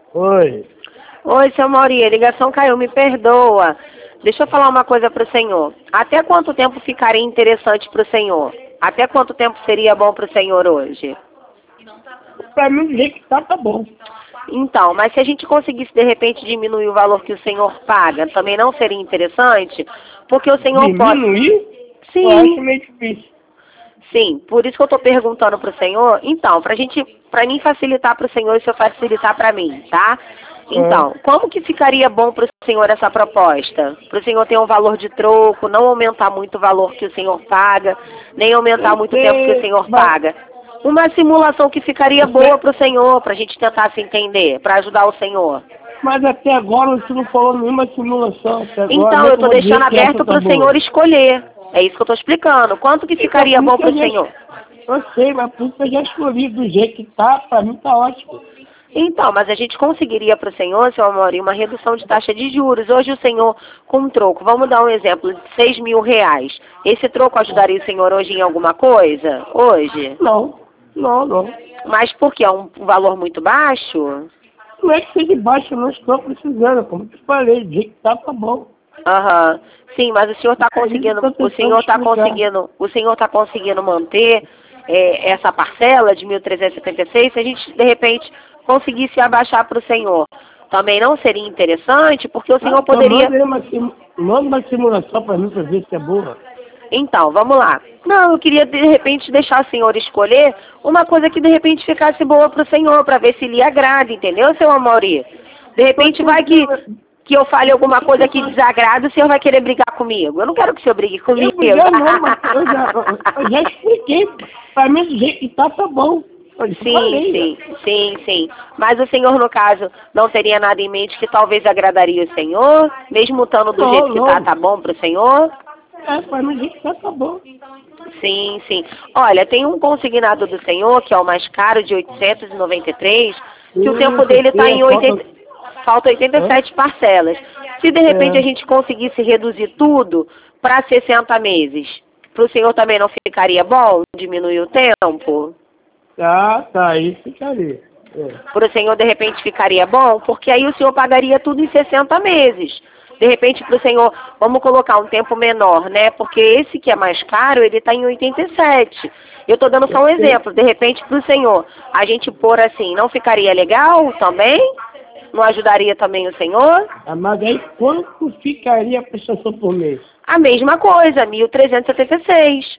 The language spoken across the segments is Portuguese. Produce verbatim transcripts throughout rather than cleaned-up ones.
Oi. Oi, seu Mauri, a ligação caiu, me perdoa. Deixa eu falar uma coisa para o senhor. Até quanto tempo ficaria interessante para o senhor? Até quanto tempo seria bom para o senhor hoje? Pra mim, do jeito que tá, tá bom. Então, mas se a gente conseguisse, de repente, diminuir o valor que o senhor paga, também não seria interessante? Porque o senhor Diminuir? pode... Sim. Eu acho meio difícil. Sim, por isso que eu estou perguntando para o senhor. Então, para gente, para mim facilitar para o senhor e o senhor facilitar para mim, tá? Então, como que ficaria bom para o senhor essa proposta? Para o senhor ter um valor de troco, não aumentar muito o valor que o senhor paga, nem aumentar muito o tempo que o senhor paga. Uma simulação que ficaria boa para o senhor, para a gente tentar se entender, para ajudar o senhor. Mas até agora você não falou nenhuma simulação. Até agora, Então, eu estou deixando aberto para o tá senhor escolher. É isso que eu estou explicando. Quanto que ficaria bom para o senhor? Eu sei, mas por isso eu já escolhi do jeito que tá, para mim tá ótimo. Então, mas a gente conseguiria para o senhor, seu Amaury, uma redução de taxa de juros. Hoje o senhor, com um troco, vamos dar um exemplo, de seis mil reais. Esse troco ajudaria o senhor hoje em alguma coisa? Hoje? Não, não, não. Mas por quê? É um valor muito baixo? Não é que seja baixo, eu não estou precisando. Como eu te falei, do jeito que tá, tá bom. Aham. Sim, mas o senhor está conseguindo, o senhor está conseguindo, o senhor está conseguindo manter é, essa parcela de mil trezentos e setenta e seis? Se a gente, de repente, conseguisse abaixar para o senhor, também não seria interessante? Porque o senhor Ah, poderia... Manda uma, sim- manda uma simulação para mim para ver se é boa. Então, vamos lá. Não, eu queria, de repente, deixar o senhor escolher uma coisa que, de repente, ficasse boa para o senhor, para ver se lhe agrada, entendeu, seu Amaury? De repente, vai que... que eu fale alguma coisa que desagrada, o senhor vai querer brigar comigo. Eu não quero que o senhor brigue comigo. Eu já não, mas eu já, eu já expliquei. Para mim, do jeito que tá, tá bom. Eu Sim, falei, sim, sim, sim. Mas o senhor, no caso, não teria nada em mente que talvez agradaria o senhor? Mesmo estando do Não, jeito que não. tá, tá bom pro senhor? É, para mim, do jeito que tá, tá bom. Sim, sim. Olha, tem um consignado do senhor, que é o mais caro, de oitocentos e noventa e três, que o tempo dele está em oitenta... Falta oitenta e sete parcelas. Se de repente É. a gente conseguisse reduzir tudo para sessenta meses, para o senhor também não ficaria bom diminuir o tempo? Tá, tá, aí ficaria. É. Para o senhor de repente ficaria bom? Porque aí o senhor pagaria tudo em sessenta meses. De repente para o senhor, vamos colocar um tempo menor, né? Porque esse que é mais caro, ele está em oitenta e sete. Eu estou dando só um exemplo. De repente para o senhor, a gente pôr assim, não ficaria legal também? Não ajudaria também o senhor? Ah, mas aí quanto ficaria a prestação por mês? A mesma coisa, mil trezentos e setenta e seis.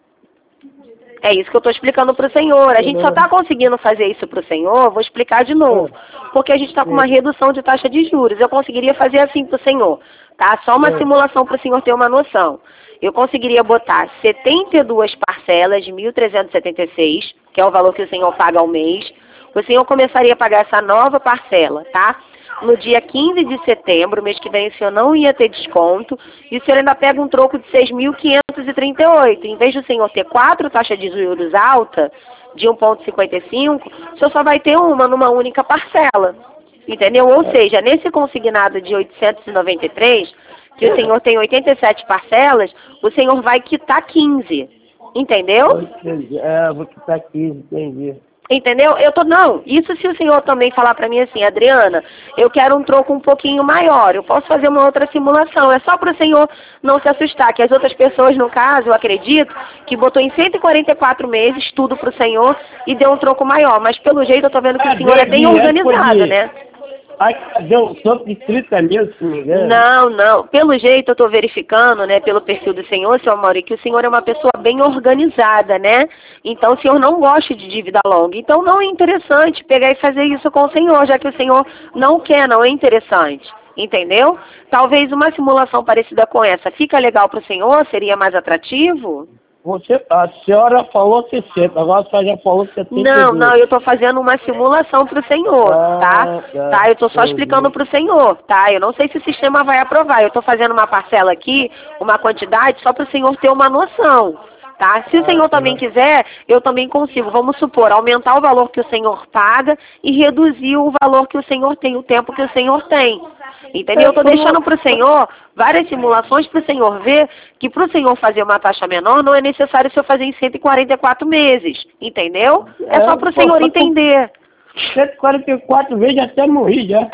É isso que eu estou explicando para o senhor. A gente só está conseguindo fazer isso para o senhor, vou explicar de novo. Porque a gente está com uma redução de taxa de juros. Eu conseguiria fazer assim para o senhor, tá? Só uma simulação para o senhor ter uma noção. Eu conseguiria botar setenta e duas parcelas de mil trezentos e setenta e seis, que é o valor que o senhor paga ao mês. O senhor começaria a pagar essa nova parcela, tá? No dia quinze de setembro, mês que vem, o senhor não ia ter desconto. E o senhor ainda pega um troco de seis mil quinhentos e trinta e oito. Em vez do senhor ter quatro taxas de juros alta, de um vírgula cinquenta e cinco, o senhor só vai ter uma numa única parcela. Entendeu? Ou seja, nesse consignado de oitocentos e noventa e três, que o senhor tem oitenta e sete parcelas, o senhor vai quitar quinze. Entendeu? Entendi. É, vou quitar quinze, entendi. Entendeu? Eu tô, não, isso se o senhor também falar pra mim assim, Adriana, eu quero um troco um pouquinho maior, eu posso fazer uma outra simulação, é só para o senhor não se assustar, que as outras pessoas, no caso, eu acredito, que botou em cento e quarenta e quatro meses tudo pro senhor e deu um troco maior, mas pelo jeito eu tô vendo que o senhor é bem organizado, né? Ai, deu um troco de trinta mil, se não me engano. Não, não. Pelo jeito eu estou verificando, né, pelo perfil do senhor, seu Amaury, que o senhor é uma pessoa bem organizada, né? Então o senhor não gosta de dívida longa. Então não é interessante pegar e fazer isso com o senhor, já que o senhor não quer, não é interessante. Entendeu? Talvez uma simulação parecida com essa fica legal para o senhor? Seria mais atrativo? Você, a senhora falou sessenta, agora a senhora já falou setenta e dois. Não, não, eu estou fazendo uma simulação para o senhor, ah, tá? Tá, tá? Eu estou só explicando para o senhor, tá? Eu não sei se o sistema vai aprovar. Eu estou fazendo uma parcela aqui, uma quantidade, só para o senhor ter uma noção, tá? Se o senhor também quiser, eu também consigo, vamos supor, aumentar o valor que o senhor paga e reduzir o valor que o senhor tem, o tempo que o senhor tem. Entendeu? Eu estou deixando para o senhor várias simulações para o senhor ver que para o senhor fazer uma taxa menor não é necessário o senhor fazer em cento e quarenta e quatro meses. Entendeu? É só para o senhor entender. cento e quarenta e quatro vezes até morri já.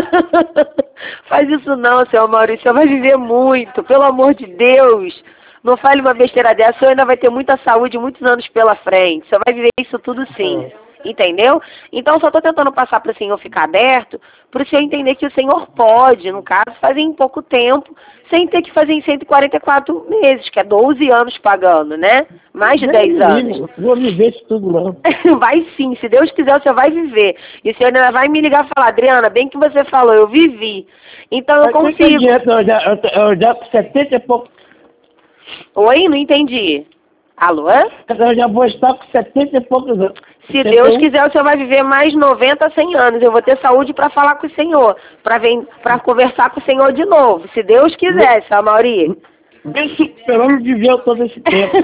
Faz isso não, seu Maurício. Você vai viver muito, pelo amor de Deus. Não fale uma besteira dessa, você ainda vai ter muita saúde, muitos anos pela frente. Você vai viver isso tudo sim. Entendeu? Então, só estou tentando passar para o Senhor ficar aberto, para o Senhor entender que o Senhor pode, no caso, fazer em pouco tempo, sem ter que fazer em cento e quarenta e quatro meses, que é doze anos pagando, né? Mais de dez anos. Não vou viver isso tudo, não. Vai sim, se Deus quiser, você vai viver. E o Senhor ainda vai me ligar e falar, Adriana, bem que você falou, eu vivi. Então, eu Mas que que consigo. adianta, Eu já, eu, eu já com setenta e pouco. Oi, não entendi. Alô? Eu já vou estar com setenta e poucos anos. Se Deus quiser, o senhor vai viver mais noventa, cem anos. Eu vou ter saúde para falar com o senhor, para conversar com o senhor de novo. Se Deus quiser, seu Mauri. Mesmo esperando de ver todo esse tempo.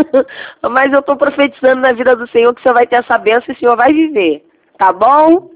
Mas eu estou profetizando na vida do Senhor que o senhor vai ter essa bênção e o senhor vai viver. Tá bom?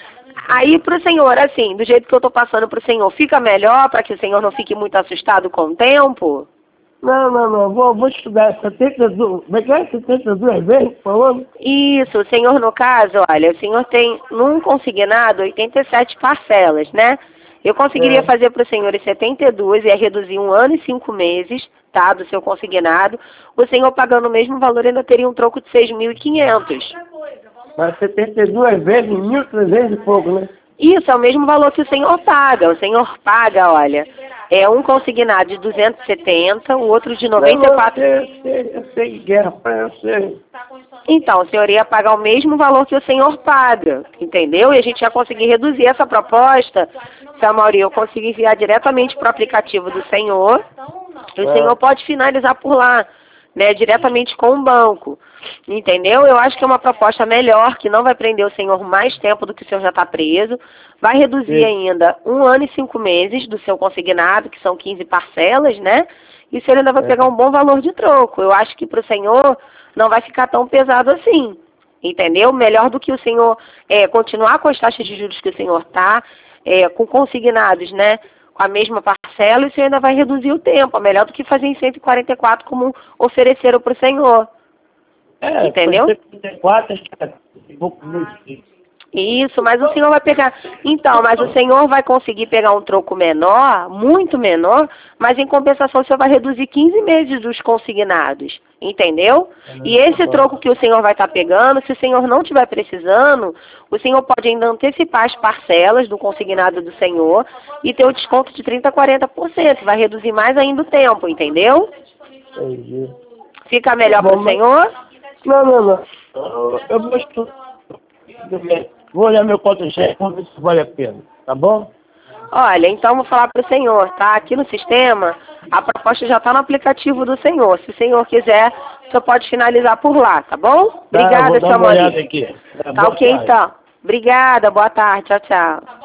Aí pro Senhor, assim, do jeito que eu estou passando pro Senhor, fica melhor para que o Senhor não fique muito assustado com o tempo? Não, não, não. Vou, vou estudar setenta e duas. Como é que é? setenta e duas vezes, falando? Isso, o Senhor, no caso, olha, o Senhor tem num consignado oitenta e sete parcelas, né? Eu conseguiria É. fazer para o Senhor em setenta e dois, ia reduzir um ano e cinco meses, tá, do seu consignado. O Senhor pagando o mesmo valor ainda teria um troco de seis mil e quinhentos. Mas setenta e duas vezes, mil e trezentos e pouco, né? Isso, é o mesmo valor que o Senhor paga. O Senhor paga, olha, é um consignado de duzentos e setenta, o outro de noventa e quatro. Não, eu sei, eu sei, eu sei guerra, eu sei. Então, o senhor ia pagar o mesmo valor que o senhor paga, entendeu? E a gente ia conseguir reduzir essa proposta, seu Mauri, eu consigo enviar diretamente para o aplicativo do senhor, e o É. senhor pode finalizar por lá, né, diretamente com o banco, entendeu? Eu acho que é uma proposta melhor, que não vai prender o senhor mais tempo do que o senhor já está preso, vai reduzir Sim. ainda um ano e cinco meses do seu consignado, que são quinze parcelas, né? E o senhor ainda vai É. pegar um bom valor de troco. Eu acho que para o senhor não vai ficar tão pesado assim, entendeu? Melhor do que o senhor é, continuar com as taxas de juros que o senhor está, é, com consignados, né? Com a mesma parcela, e o senhor ainda vai reduzir o tempo. É melhor do que fazer em cento e quarenta e quatro como ofereceram para o senhor. É, Entendeu? setenta e quatro, acho que é um pouco muito. Isso, mas o senhor vai pegar... Então, mas o senhor vai conseguir pegar um troco menor, muito menor, mas em compensação o senhor vai reduzir quinze meses dos consignados, entendeu? E esse troco que o senhor vai estar pegando, se o senhor não estiver precisando, o senhor pode ainda antecipar as parcelas do consignado do senhor e ter o desconto de trinta a quarenta por cento, vai reduzir mais ainda o tempo, entendeu? Entendi. Fica melhor Bom, para o mas- senhor? Não, não, não. Eu- Eu vou estudar. Vou olhar meu contra-cheque, vamos ver se vale a pena. Tá bom? Olha, então vou falar para o senhor, tá? Aqui no sistema, a proposta já está no aplicativo do senhor. Se o senhor quiser, o senhor pode finalizar por lá, tá bom? Tá, Obrigada, vou dar seu uma olhada Maurício. aqui. Tá Boa ok, tarde. então. Obrigada, boa tarde. Tchau, tchau.